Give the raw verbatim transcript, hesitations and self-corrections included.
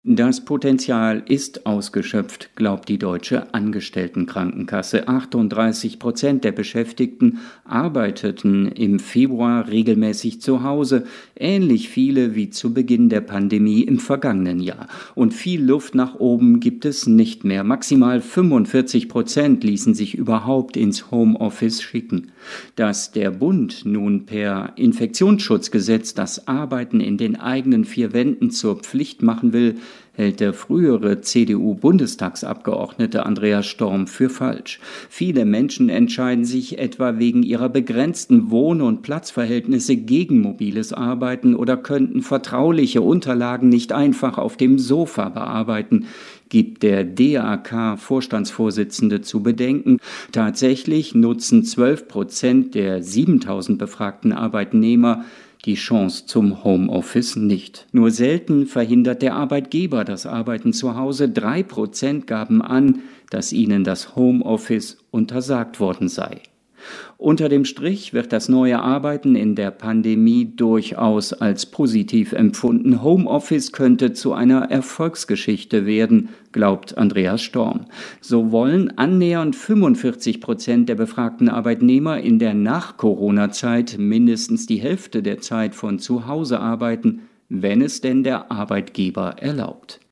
Das Potenzial ist ausgeschöpft, glaubt die Deutsche Angestelltenkrankenkasse. achtunddreißig Prozent der Beschäftigten arbeiteten im Februar regelmäßig zu Hause, ähnlich viele wie zu Beginn der Pandemie im vergangenen Jahr. Und viel Luft nach oben gibt es nicht mehr. Maximal fünfundvierzig Prozent ließen sich überhaupt ins Homeoffice schicken. Dass der Bund nun per Infektionsschutzgesetz das Arbeiten in den eigenen vier Wänden zur Pflicht machen will, hält der frühere C D U-Bundestagsabgeordnete Andreas Storm für falsch. Viele Menschen entscheiden sich etwa wegen ihrer begrenzten Wohn- und Platzverhältnisse gegen mobiles Arbeiten oder könnten vertrauliche Unterlagen nicht einfach auf dem Sofa bearbeiten, gibt der D A K-Vorstandsvorsitzende zu bedenken. Tatsächlich nutzen zwölf Prozent der siebentausend befragten Arbeitnehmer die Chance zum Homeoffice nicht. Nur selten verhindert der Arbeitgeber das Arbeiten zu Hause. Drei Prozent gaben an, dass ihnen das Homeoffice untersagt worden sei. Unter dem Strich wird das neue Arbeiten in der Pandemie durchaus als positiv empfunden. Homeoffice könnte zu einer Erfolgsgeschichte werden, glaubt Andreas Storm. So wollen annähernd fünfundvierzig Prozent der befragten Arbeitnehmer in der Nach-Corona-Zeit mindestens die Hälfte der Zeit von zu Hause arbeiten, wenn es denn der Arbeitgeber erlaubt.